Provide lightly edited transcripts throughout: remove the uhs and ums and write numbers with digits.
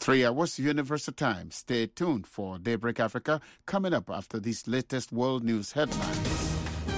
3 hours Universal Time. Stay tuned for Daybreak Africa coming up after these latest world news headlines.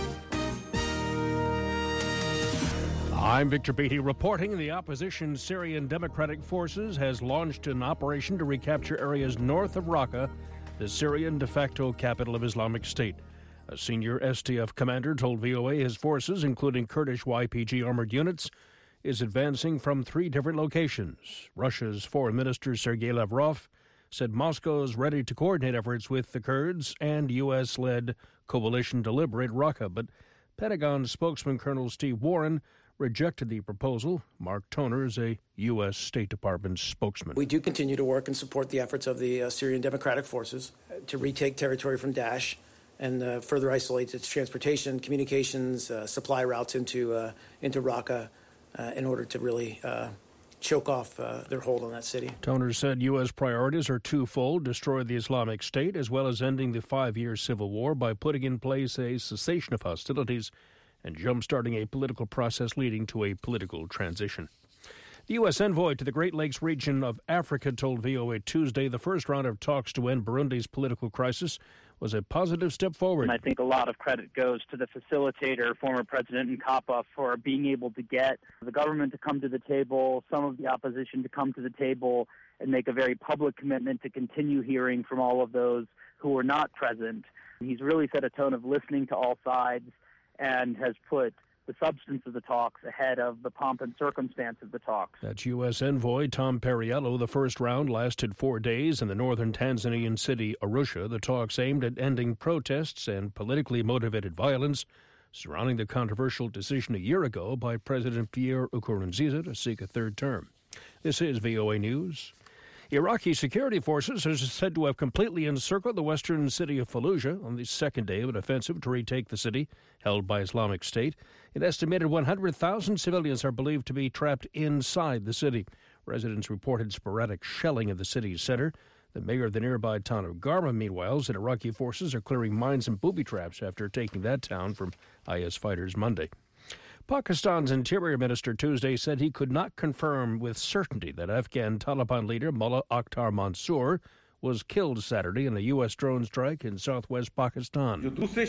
I'm Victor Beatty reporting the opposition Syrian Democratic Forces has launched an operation to recapture areas north of Raqqa, the Syrian de facto capital of Islamic State. A senior SDF commander told VOA his forces, including Kurdish YPG armored units, is advancing from 3 different locations. Russia's Foreign Minister Sergei Lavrov said Moscow is ready to coordinate efforts with the Kurds and U.S.-led coalition to liberate Raqqa, but Pentagon spokesman Colonel Steve Warren rejected the proposal. Mark Toner is a U.S. State Department spokesman. We do continue to work and support the efforts of the Syrian Democratic Forces to retake territory from Daesh and further isolate its transportation, communications, supply routes into Raqqa in order to really choke off their hold on that city. Toner said U.S. priorities are twofold: destroy the Islamic State, as well as ending the 5-year civil war by putting in place a cessation of hostilities and jump-starting a political process leading to a political transition. The U.S. envoy to the Great Lakes region of Africa told VOA Tuesday the first round of talks to end Burundi's political crisis was a positive step forward. And I think a lot of credit goes to the facilitator, former President Nkapa, for being able to get the government to come to the table, some of the opposition to come to the table, and make a very public commitment to continue hearing from all of those who were not present. He's really set a tone of listening to all sides and has put the substance of the talks ahead of the pomp and circumstance of the talks. That's U.S. envoy Tom Perriello. The first round lasted 4 days in the northern Tanzanian city Arusha. The talks aimed at ending protests and politically motivated violence surrounding the controversial decision a year ago by President Pierre Nkurunziza to seek a third term. This is VOA News. Iraqi security forces are said to have completely encircled the western city of Fallujah on the second day of an offensive to retake the city held by Islamic State. An estimated 100,000 civilians are believed to be trapped inside the city. Residents reported sporadic shelling of the city's center. The mayor of the nearby town of Garma, meanwhile, said Iraqi forces are clearing mines and booby traps after taking that town from IS fighters Monday. Pakistan's Interior Minister Tuesday said he could not confirm with certainty that Afghan Taliban leader Mullah Akhtar Mansour was killed Saturday in a U.S. drone strike in southwest Pakistan.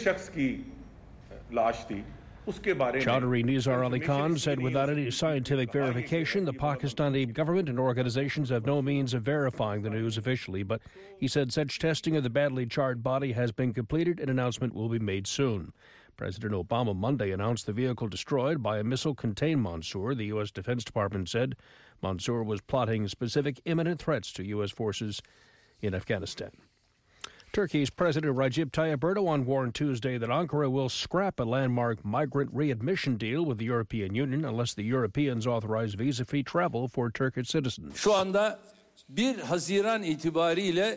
Chowdhury Nizar Ali Khan said without any scientific verification, the Pakistani government and organizations have no means of verifying the news officially, but he said such testing of the badly charred body has been completed. An announcement will be made soon. President Obama Monday announced the vehicle destroyed by a missile contained Mansour. The U.S. Defense Department said Mansour was plotting specific imminent threats to U.S. forces in Afghanistan. Turkey's President Recep Tayyip Erdogan warned Tuesday that Ankara will scrap a landmark migrant readmission deal with the European Union unless the Europeans authorize visa-free travel for Turkish citizens. Şu anda 1 Haziran itibariyle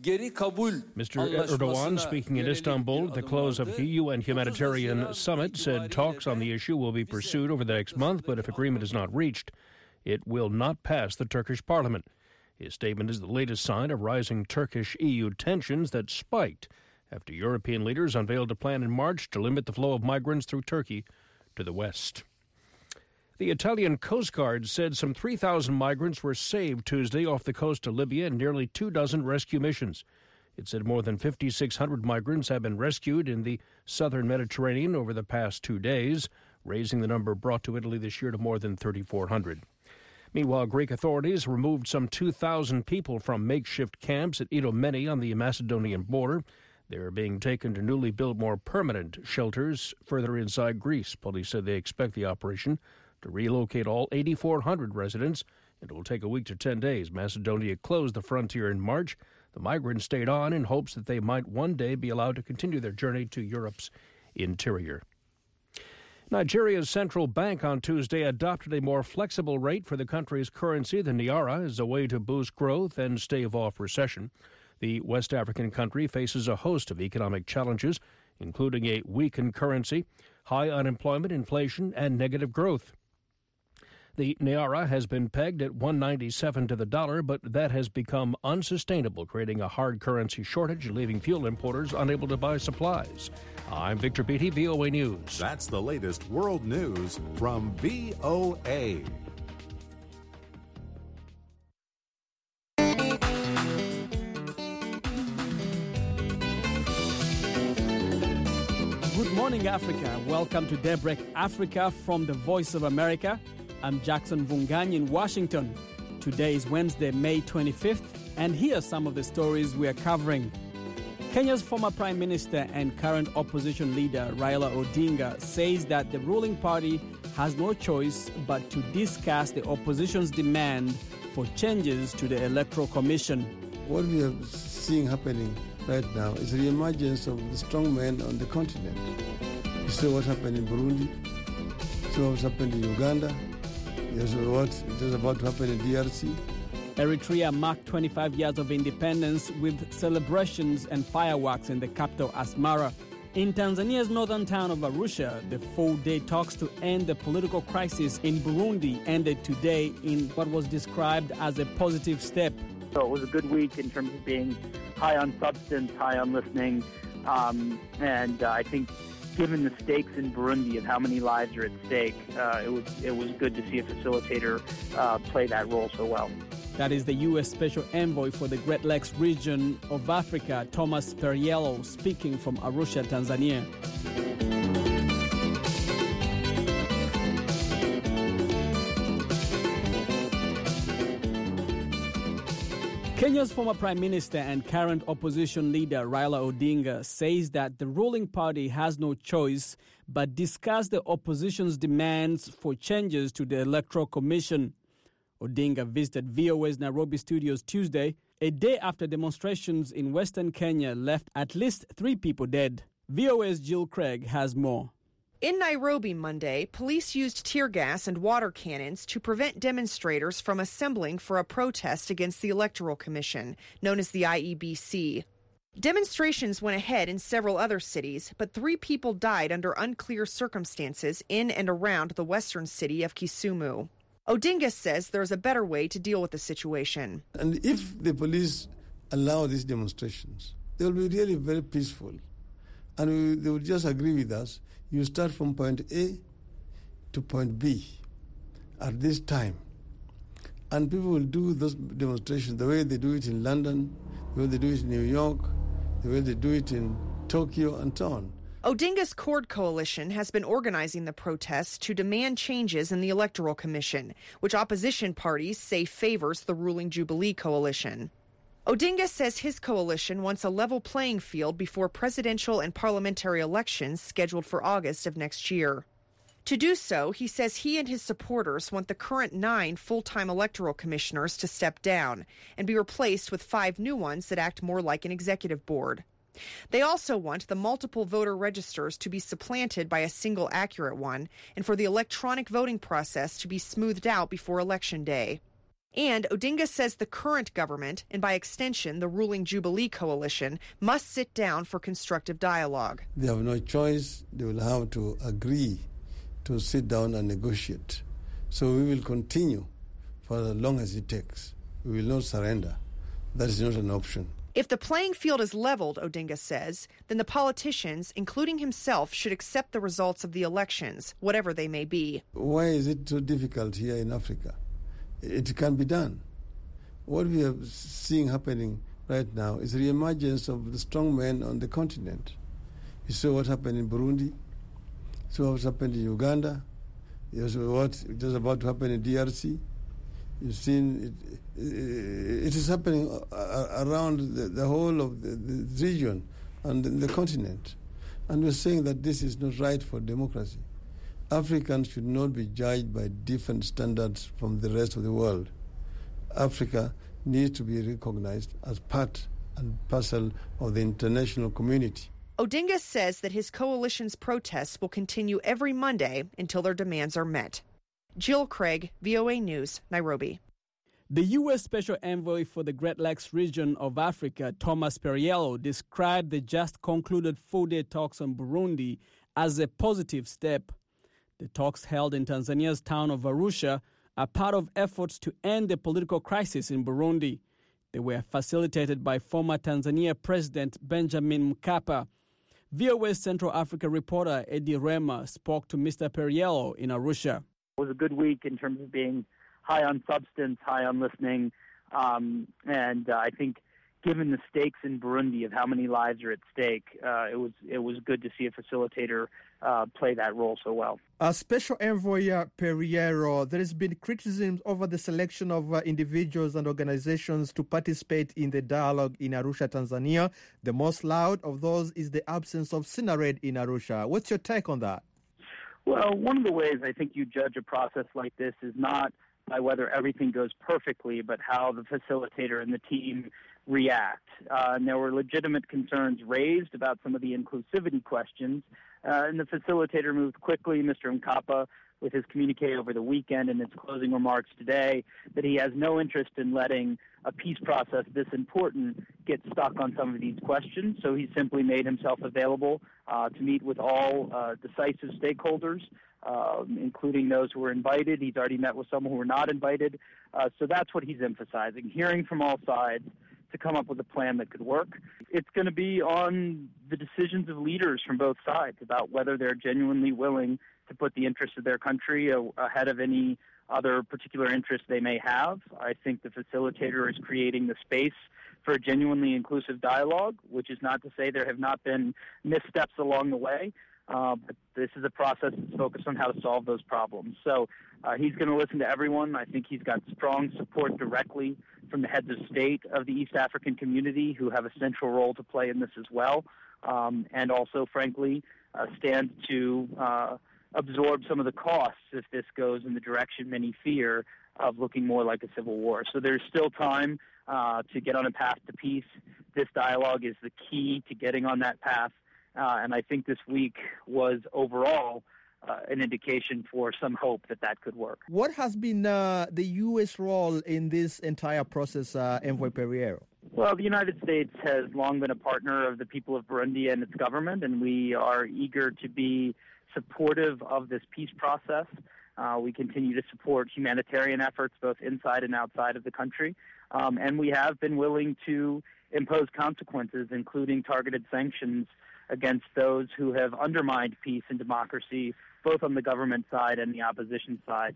Mr. Erdogan, speaking in Istanbul at the close of the UN humanitarian summit, said talks on the issue will be pursued over the next month, but if agreement is not reached, it will not pass the Turkish parliament. His statement is the latest sign of rising Turkish-EU tensions that spiked after European leaders unveiled a plan in March to limit the flow of migrants through Turkey to the west. The Italian Coast Guard said some 3,000 migrants were saved Tuesday off the coast of Libya in nearly 24 rescue missions. It said more than 5,600 migrants have been rescued in the southern Mediterranean over the past 2 days, raising the number brought to Italy this year to more than 3,400. Meanwhile, Greek authorities removed some 2,000 people from makeshift camps at Idomeni on the Macedonian border. They are being taken to newly built, more permanent shelters further inside Greece. Police said they expect the operation to relocate all 8,400 residents. It will take a week to 10 days. Macedonia closed the frontier in March. The migrants stayed on in hopes that they might one day be allowed to continue their journey to Europe's interior. Nigeria's central bank on Tuesday adopted a more flexible rate for the country's currency, the naira, as a way to boost growth and stave off recession. The West African country faces a host of economic challenges, including a weakened currency, high unemployment, inflation, and negative growth. The naira has been pegged at 197 to the dollar, but that has become unsustainable, creating a hard currency shortage and leaving fuel importers unable to buy supplies. I'm Victor Beatty, VOA News. That's the latest world news from VOA. morning, Africa. Welcome to Daybreak Africa from the Voice of America. I'm Jackson Vunganyi in Washington. Today is Wednesday, May 25th, and here are some of the stories we are covering. Kenya's former Prime Minister and current opposition leader Raila Odinga says that the ruling party has no choice but to discuss the opposition's demand for changes to the Electoral Commission. What we are seeing happening right now is the emergence of the strong men on the continent. You see what happened in Burundi, you see what's happened in Uganda, you see what is about to happen in DRC. Eritrea marked 25 years of independence with celebrations and fireworks in the capital Asmara. In Tanzania's northern town of Arusha, the four-day talks to end the political crisis in Burundi ended today in what was described as a positive step. So it was a good week in terms of being high on substance, high on listening, and I think given the stakes in Burundi of how many lives are at stake, it was good to see a facilitator play that role so well. That is the U.S. Special Envoy for the Great Lakes region of Africa, Thomas Perriello, speaking from Arusha, Tanzania. Kenya's former Prime Minister and current opposition leader Raila Odinga says that the ruling party has no choice but discuss the opposition's demands for changes to the Electoral Commission. Odinga visited VOA's Nairobi studios Tuesday, a day after demonstrations in Western Kenya left at least 3 people dead. VOA's Jill Craig has more. In Nairobi Monday, police used tear gas and water cannons to prevent demonstrators from assembling for a protest against the Electoral Commission, known as the IEBC. Demonstrations went ahead in several other cities, but 3 people died under unclear circumstances in and around the western city of Kisumu. Odinga says there's a better way to deal with the situation. And if the police allow these demonstrations, they will be really very peaceful. And they will just agree with us. You start from point A to point B at this time. And people will do those demonstrations the way they do it in London, the way they do it in New York, the way they do it in Tokyo, and so on. Odinga's Cord Coalition has been organizing the protests to demand changes in the Electoral Commission, which opposition parties say favors the ruling Jubilee coalition. Odinga says his coalition wants a level playing field before presidential and parliamentary elections scheduled for August of next year. To do so, he says he and his supporters want the current 9 full-time electoral commissioners to step down and be replaced with 5 new ones that act more like an executive board. They also want the multiple voter registers to be supplanted by a single accurate one and for the electronic voting process to be smoothed out before Election Day. And Odinga says the current government, and by extension the ruling Jubilee coalition, must sit down for constructive dialogue. They have no choice. They will have to agree to sit down and negotiate. So we will continue for as long as it takes. We will not surrender. That is not an option. If the playing field is leveled, Odinga says, then the politicians, including himself, should accept the results of the elections, whatever they may be. Why is it so difficult here in Africa? It can be done. What we are seeing happening right now is the emergence of the strong men on the continent. You saw what happened in Burundi, you saw what happened in Uganda, you saw what is about to happen in DRC. You've seen it is happening around the whole of the region and the continent. And we're saying that this is not right for democracy. Africans should not be judged by different standards from the rest of the world. Africa needs to be recognized as part and parcel of the international community. Odinga says that his coalition's protests will continue every Monday until their demands are met. Jill Craig, VOA News, Nairobi. The U.S. Special Envoy for the Great Lakes region of Africa, Thomas Perriello, described the just concluded 4-day talks on Burundi as a positive step. The talks held in Tanzania's town of Arusha are part of efforts to end the political crisis in Burundi. They were facilitated by former Tanzania President Benjamin Mkapa. VOA's Central Africa reporter Eddie Rema spoke to Mr. Perriello in Arusha. It was a good week in terms of being high on substance, high on listening, and I think given the stakes in Burundi of how many lives are at stake, it was good to see a facilitator play that role so well. Special Envoy Pereiro, there has been criticism over the selection of individuals and organizations to participate in the dialogue in Arusha, Tanzania. The most loud of those is the absence of Sinared in Arusha. What's your take on that? Well, one of the ways I think you judge a process like this is not by whether everything goes perfectly, but how the facilitator and the team react. And there were legitimate concerns raised about some of the inclusivity questions, and the facilitator moved quickly, Mr. Mkapa, with his communique over the weekend and his closing remarks today, that he has no interest in letting a peace process this important get stuck on some of these questions. So he simply made himself available to meet with all decisive stakeholders, including those who were invited. He's already met with some who were not invited. So that's what he's emphasizing, hearing from all sides to come up with a plan that could work. It's going to be on the decisions of leaders from both sides about whether they're genuinely willing to put the interests of their country ahead of any other particular interests they may have. I think the facilitator is creating the space for a genuinely inclusive dialogue, which is not to say there have not been missteps along the way, but this is a process that's focused on how to solve those problems. So he's going to listen to everyone. I think he's got strong support directly from the heads of state of the East African community, who have a central role to play in this as well, and also, frankly, stand to absorb some of the costs if this goes in the direction many fear of looking more like a civil war. So there's still time to get on a path to peace. This dialogue is the key to getting on that path, and I think this week was overall an indication for some hope that that could work. What has been the U.S. role in this entire process, Envoy Pereiro? Well, the United States has long been a partner of the people of Burundi and its government, and we are eager to be supportive of this peace process. We continue to support humanitarian efforts both inside and outside of the country, and we have been willing to impose consequences, including targeted sanctions against those who have undermined peace and democracy, both on the government side and the opposition side.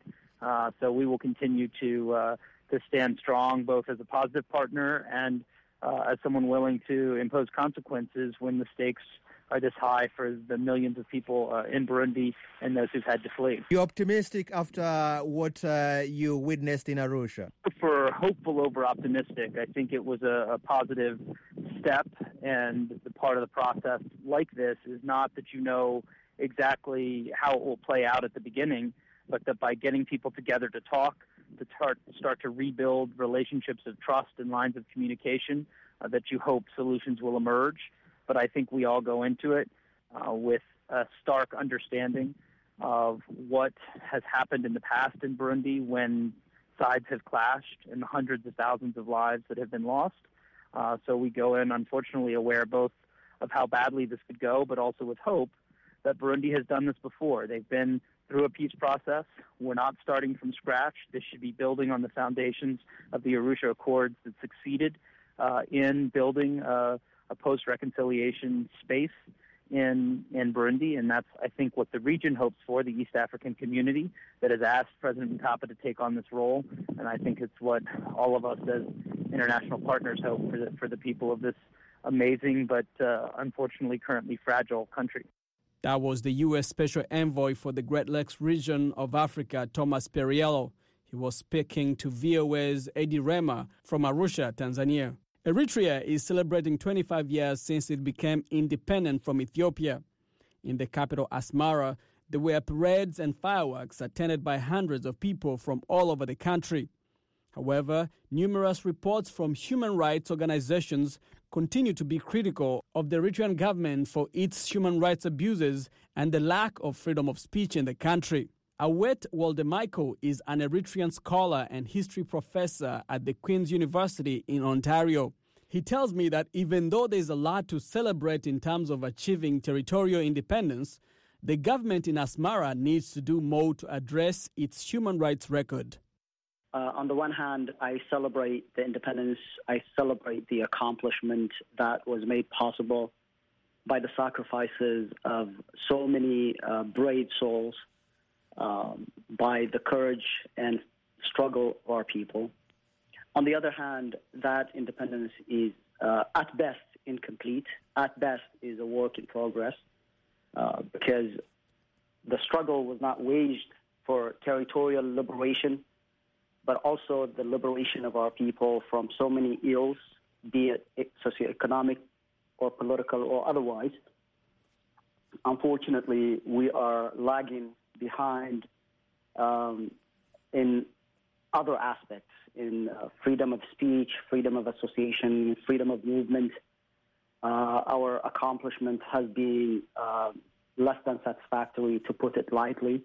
So we will continue to stand strong, both as a positive partner and as someone willing to impose consequences when the stakes are this high for the millions of people in Burundi and those who've had to flee. You're optimistic after what you witnessed in Arusha? For hopeful over optimistic, I think it was a positive step, and the part of the process like this is not that you know exactly how it will play out at the beginning, but that by getting people together to talk, to start to rebuild relationships of trust and lines of communication, that you hope solutions will emerge. But I think we all go into it with a stark understanding of what has happened in the past in Burundi when sides have clashed and the hundreds of thousands of lives that have been lost. So we go in, unfortunately, aware both of how badly this could go, but also with hope that Burundi has done this before. They've been through a peace process. We're not starting from scratch. This should be building on the foundations of the Arusha Accords that succeeded in building a post-reconciliation space in Burundi, and that's, I think, what the region hopes for, the East African community that has asked President Mkapa to take on this role, and I think it's what all of us as international partners hope for the people of this amazing but unfortunately currently fragile country. That was the U.S. Special Envoy for the Great Lakes region of Africa, Thomas Perriello. He was speaking to VOA's Eddie Rema from Arusha, Tanzania. Eritrea is celebrating 25 years since it became independent from Ethiopia. In the capital Asmara, there were parades and fireworks attended by hundreds of people from all over the country. However, numerous reports from human rights organizations continue to be critical of the Eritrean government for its human rights abuses and the lack of freedom of speech in the country. Awet Waldemichael is an Eritrean scholar and history professor at the Queen's University in Ontario. He tells me that even though there's a lot to celebrate in terms of achieving territorial independence, the government in Asmara needs to do more to address its human rights record. On the one hand, I celebrate the independence. I celebrate the accomplishment that was made possible by the sacrifices of so many brave souls, by the courage and struggle of our people. On the other hand, that independence is at best incomplete, at best is a work in progress, because the struggle was not waged for territorial liberation, but also the liberation of our people from so many ills, be it socioeconomic or political or otherwise. Unfortunately, we are lagging behind in other aspects, in freedom of speech, freedom of association, freedom of movement. Our accomplishment has been less than satisfactory, to put it lightly.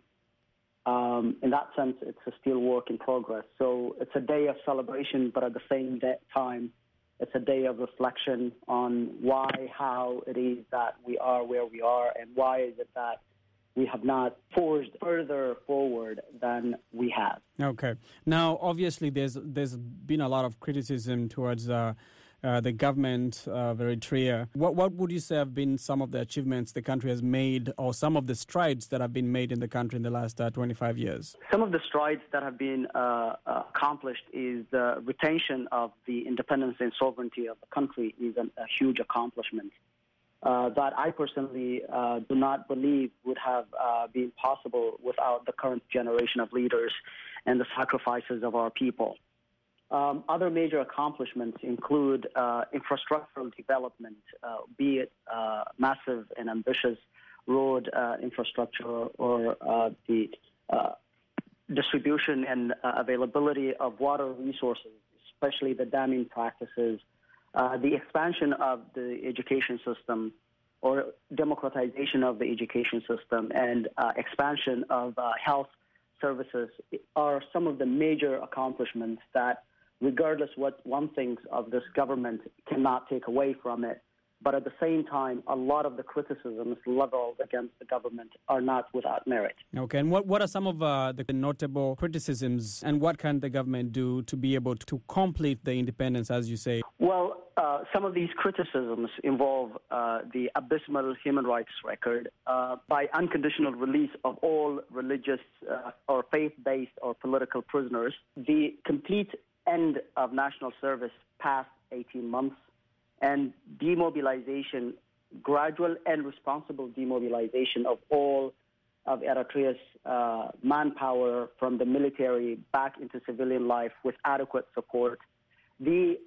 In that sense, it's a still work in progress. So it's a day of celebration, but at the same time, it's a day of reflection on why, how it is that we are where we are, and why is it that we have not forged further forward than we have. Okay. Now, obviously, there's been a lot of criticism towards the government of Eritrea. What would you say have been some of the achievements the country has made, or some of the strides that have been made in the country in the last 25 years? Some of the strides that have been accomplished is the retention of the independence and sovereignty of the country is a huge accomplishment that I personally do not believe would have been possible without the current generation of leaders and the sacrifices of our people. Other major accomplishments include infrastructural development, be it massive and ambitious road infrastructure or the distribution and availability of water resources, especially the damming practices, the expansion of the education system or democratization of the education system, and expansion of health services are some of the major accomplishments that, regardless what one thinks of this government, cannot take away from it. But at the same time, a lot of the criticisms leveled against the government are not without merit. Okay, and what are some of the notable criticisms, and what can the government do to be able to complete the independence, as you say? Well, some of these criticisms involve the abysmal human rights record by unconditional release of all religious or faith-based or political prisoners, the complete end of national service past 18 months, and demobilization, gradual and responsible demobilization of all of Eritrea's manpower from the military back into civilian life with adequate support. The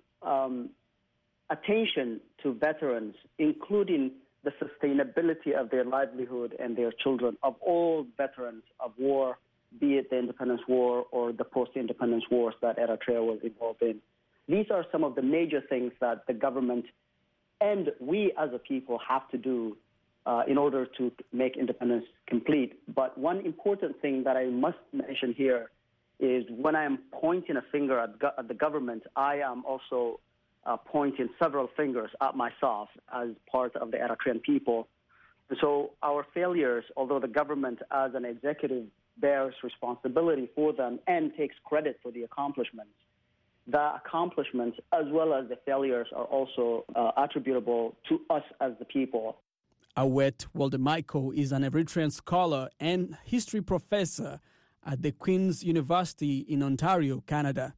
attention to veterans, including the sustainability of their livelihood and their children, of all veterans of war, be it the independence war or the post-independence wars that Eritrea was involved in. These are some of the major things that the government and we as a people have to do in order to make independence complete. But one important thing that I must mention here is when I am pointing a finger at the government, I am also pointing several fingers at myself as part of the Eritrean people. And so our failures, although the government as an executive bears responsibility for them and takes credit for the accomplishments, the accomplishments as well as the failures are also attributable to us as the people. Awet Waldemichael is an Eritrean scholar and history professor at the Queen's University in Ontario, Canada.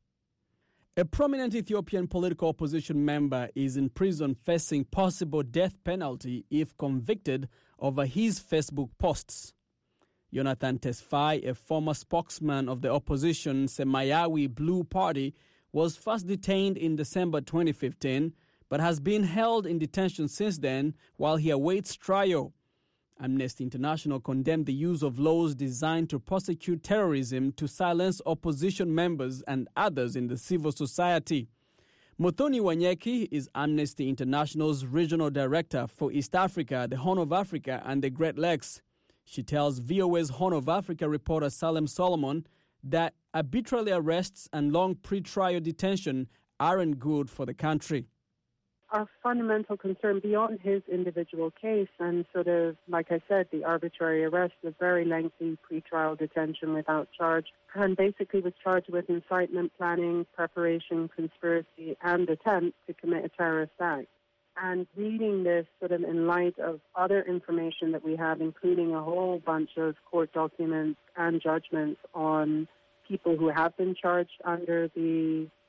A prominent Ethiopian political opposition member is in prison facing possible death penalty if convicted over his Facebook posts. Jonathan Tesfaye, a former spokesman of the opposition Semayawi Blue Party, was first detained in December 2015, but has been held in detention since then while he awaits trial. Amnesty International condemned the use of laws designed to prosecute terrorism to silence opposition members and others in the civil society. Muthoni Wanyeki is Amnesty International's regional director for East Africa, the Horn of Africa, and the Great Lakes. She tells VOA's Horn of Africa reporter Salem Solomon that arbitrary arrests and long pre-trial detention aren't good for the country. Our fundamental concern beyond his individual case and sort of, like I said, the arbitrary arrest, the very lengthy pre-trial detention without charge, and basically was charged with incitement, planning, preparation, conspiracy, and attempt to commit a terrorist act. And reading this sort of in light of other information that we have, including a whole bunch of court documents and judgments on people who have been charged under the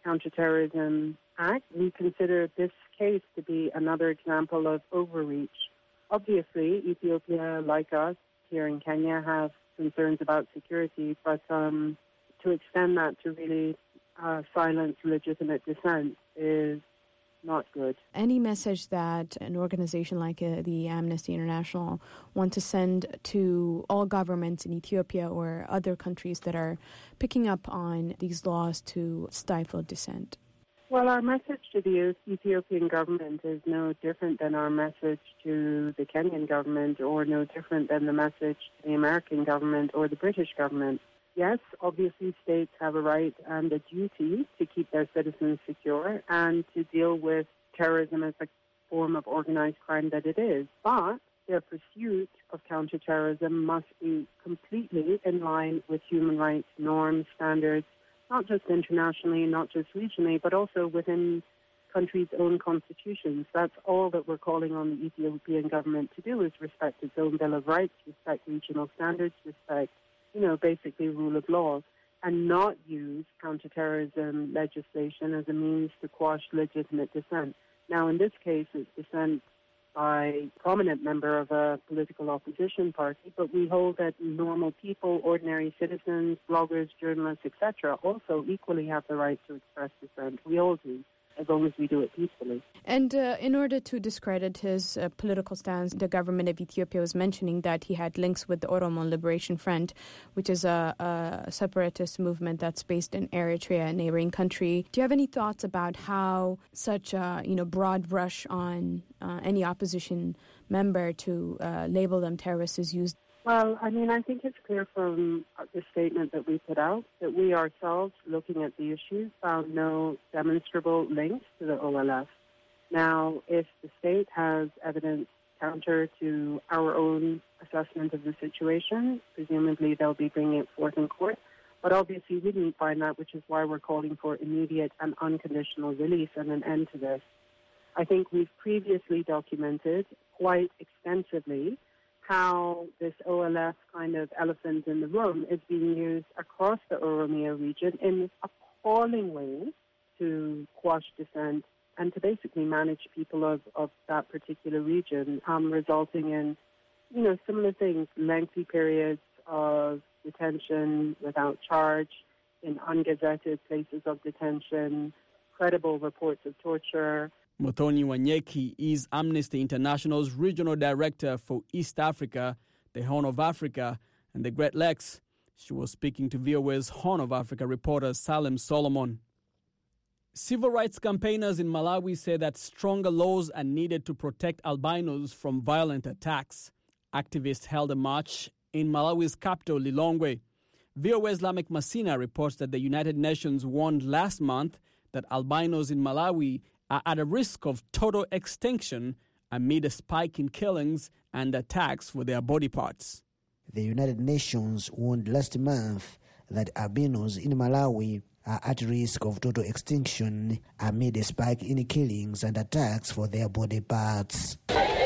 Counterterrorism Act, we consider this case to be another example of overreach. Obviously, Ethiopia, like us here in Kenya, have concerns about security, but to extend that to really silence legitimate dissent is not good. Any message that an organization like the Amnesty International want to send to all governments in Ethiopia or other countries that are picking up on these laws to stifle dissent? Well, our message to the Ethiopian government is no different than our message to the Kenyan government, or no different than the message to the American government or the British government. Yes, obviously states have a right and a duty to keep their citizens secure and to deal with terrorism as a form of organized crime that it is. But their pursuit of counterterrorism must be completely in line with human rights norms, standards, not just internationally, not just regionally, but also within countries' own constitutions. That's all that we're calling on the Ethiopian government to do, is respect its own Bill of Rights, respect regional standards, respect basically rule of law, and not use counterterrorism legislation as a means to quash legitimate dissent. Now, in this case, it's dissent by a prominent member of a political opposition party, but we hold that normal people, ordinary citizens, bloggers, journalists, etc., also equally have the right to express dissent. We all do, as long as we do it peacefully. And in order to discredit his political stance, the government of Ethiopia was mentioning that he had links with the Oromo Liberation Front, which is a separatist movement that's based in Eritrea, a neighboring country. Do you have any thoughts about how such a broad brush on any opposition member to label them terrorists is used? Well, I think it's clear from the statement that we put out that we ourselves, looking at the issues, found no demonstrable links to the OLF. Now, if the state has evidence counter to our own assessment of the situation, presumably they'll be bringing it forth in court. But obviously we didn't find that, which is why we're calling for immediate and unconditional release and an end to this. I think we've previously documented quite extensively how this OLF kind of elephant in the room is being used across the Oromia region in appalling ways to quash dissent and to basically manage people of that particular region, resulting in, similar things, lengthy periods of detention without charge, in ungazetted places of detention, credible reports of torture. Muthoni Wanyeki is Amnesty International's regional director for East Africa, the Horn of Africa, and the Great Lakes. She was speaking to VOA's Horn of Africa reporter Salem Solomon. Civil rights campaigners in Malawi say that stronger laws are needed to protect albinos from violent attacks. Activists held a march in Malawi's capital, Lilongwe. VOA's Lamek Masina reports that the United Nations warned last month that albinos in Malawi are at a risk of total extinction amid a spike in killings and attacks for their body parts. The United Nations warned last month that albinos in Malawi are at risk of total extinction amid a spike in killings and attacks for their body parts.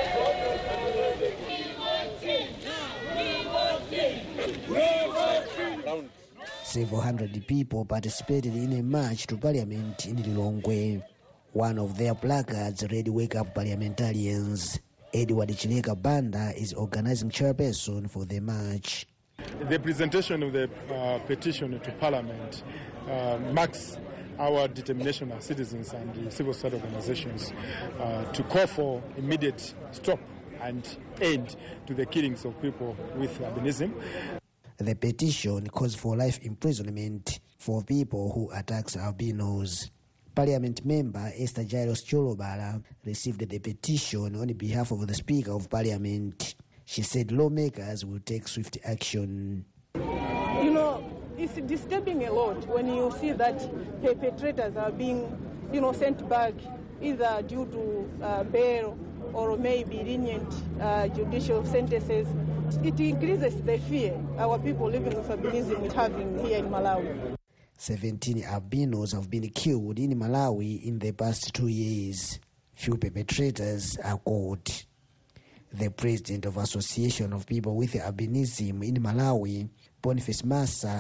Several hundred people participated in a march to Parliament in Lilongwe. One of their placards read, "Wake up parliamentarians." Edward Chileka Banda is organizing chairperson for the march. The presentation of the petition to Parliament marks our determination as citizens and the civil society organizations to call for immediate stop and end to the killings of people with albinism. The petition calls for life imprisonment for people who attack albinos. Parliament member Esther Jairus Cholobala received the petition on behalf of the Speaker of Parliament. She said lawmakers will take swift action. It's disturbing a lot when you see that perpetrators are being, sent back either due to bail or maybe lenient judicial sentences. It increases the fear our people living with albinism is having here in Malawi. 17 albinos have been killed in Malawi in the past 2 years. Few perpetrators are caught. The president of Association of People with Albinism in Malawi, Boniface Massa,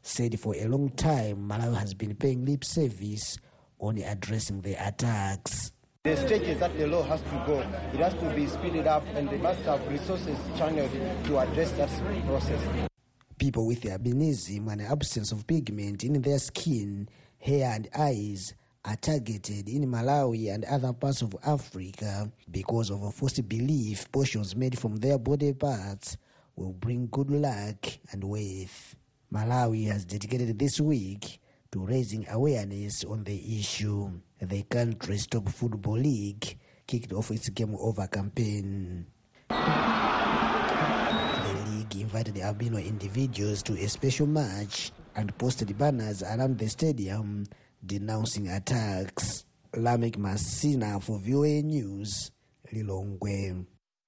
said for a long time Malawi has been paying lip service on addressing the attacks. The stages that the law has to go, it has to be speeded up, and they must have resources channeled to address that process. People with albinism and absence of pigment in their skin, hair and eyes are targeted in Malawi and other parts of Africa because of a false belief portions made from their body parts will bring good luck and wealth. Malawi has dedicated this week to raising awareness on the issue. The country's top football league kicked off its Game Over campaign. The league invited albino individuals to a special match and posted banners around the stadium denouncing attacks. Lamek Masina for VOA News, Lilongwe.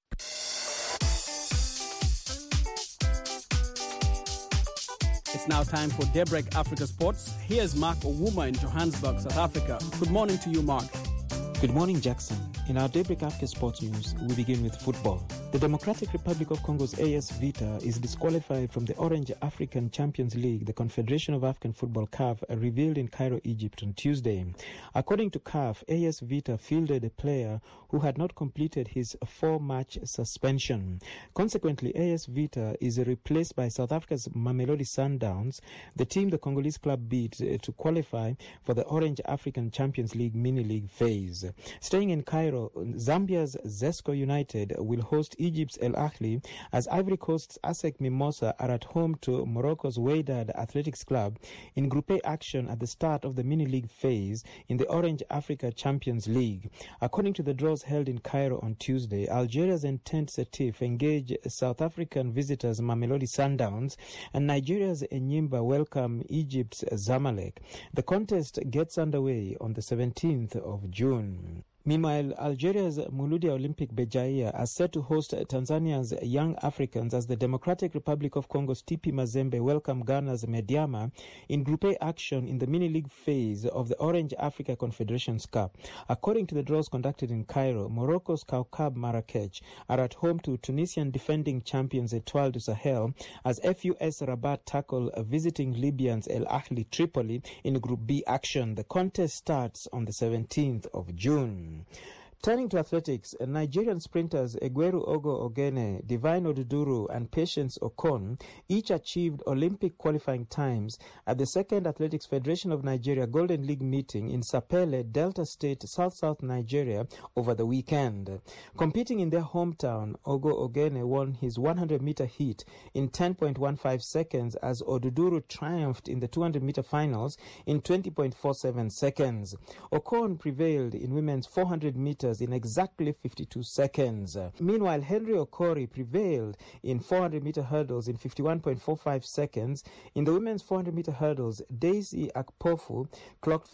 It's now time for Daybreak Africa Sports. Here's Mark Owuma in Johannesburg, South Africa. Good morning to you, Mark. Good morning, Jackson. In our Daybreak Africa Sports news, we begin with football. The Democratic Republic of Congo's AS Vita is disqualified from the Orange African Champions League, the Confederation of African Football CAF revealed in Cairo, Egypt on Tuesday. According to CAF, AS Vita fielded a player who had not completed his 4-match suspension. Consequently, AS Vita is replaced by South Africa's Mamelodi Sundowns, the team the Congolese club beat to qualify for the Orange African Champions League mini-league phase. Staying in Cairo, Zambia's Zesco United will host Egypt's El Ahly as Ivory Coast's ASEC Mimosa are at home to Morocco's Wydad Athletics Club in Group A action at the start of the mini-league phase in the Orange Africa Champions League. According to the draws held in Cairo on Tuesday, Algeria's Entente Setif engage South African visitors Mamelodi Sundowns and Nigeria's Enyimba welcome Egypt's Zamalek. The contest gets underway on the 17th of June. Meanwhile, Algeria's Mouloudia Olympic Bejaia are set to host Tanzania's Young Africans as the Democratic Republic of Congo's TP Mazembe welcome Ghana's Mediama in Group A action in the mini-league phase of the Orange Africa Confederations Cup. According to the draws conducted in Cairo, Morocco's Kaukab Marrakech are at home to Tunisian defending champions Etoile du Sahel as FUS Rabat tackle visiting Libyans El Ahly Tripoli in Group B action. The contest starts on the 17th of June. Turning to athletics, Nigerian sprinters Egweru Ogo Ogene, Divine Oduduru and Patience Okon each achieved Olympic qualifying times at the Second Athletics Federation of Nigeria Golden League meeting in Sapele, Delta State, South Nigeria over the weekend. Competing in their hometown, Ogo Ogene won his 100-meter heat in 10.15 seconds as Oduduru triumphed in the 200-meter finals in 20.47 seconds. Okon prevailed in women's 400 meters in exactly 52 seconds. Meanwhile, Henry Okori prevailed in 400-meter hurdles in 51.45 seconds. In the women's 400-meter hurdles, Daisy Akpofu clocked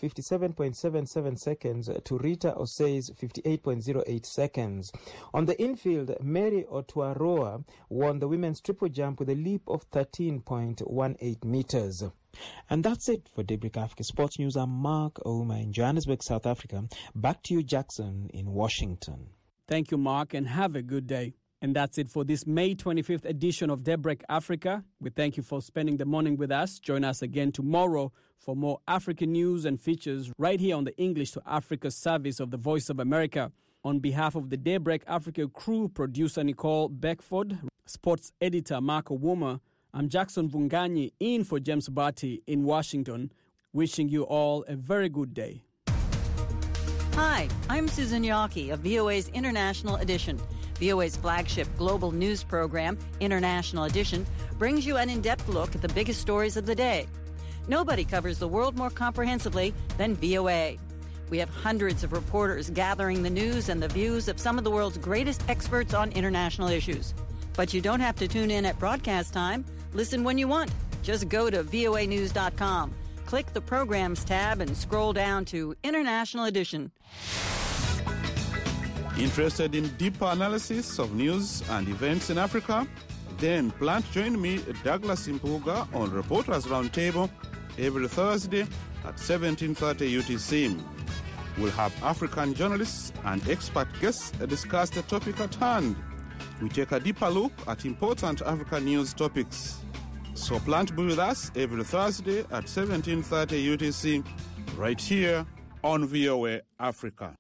57.77 seconds to Rita Osei's 58.08 seconds. On the infield, Mary Otuaroa won the women's triple jump with a leap of 13.18 meters. And that's it for Daybreak Africa Sports News. I'm Mark Ouma in Johannesburg, South Africa. Back to you, Jackson, in Washington. Thank you, Mark, and have a good day. And that's it for this May 25th edition of Daybreak Africa. We thank you for spending the morning with us. Join us again tomorrow for more African news and features right here on the English to Africa service of the Voice of America. On behalf of the Daybreak Africa crew, producer Nicole Beckford, sports editor Mark Owuma, I'm Jackson Vunganyi in for James Barty in Washington, wishing you all a very good day. Hi, I'm Susan Yockey of VOA's International Edition. VOA's flagship global news program, International Edition, brings you an in-depth look at the biggest stories of the day. Nobody covers the world more comprehensively than VOA. We have hundreds of reporters gathering the news and the views of some of the world's greatest experts on international issues. But you don't have to tune in at broadcast time. Listen when you want. Just go to voanews.com. Click the Programs tab and scroll down to International Edition. Interested in deeper analysis of news and events in Africa? Then plan to join me, Douglas Impuga, on Reporters Roundtable every Thursday at 17:30 UTC. We'll have African journalists and expert guests discuss the topic at hand. We take a deeper look at important African news topics. So plan to be with us every Thursday at 17:30 UTC, right here on VOA Africa.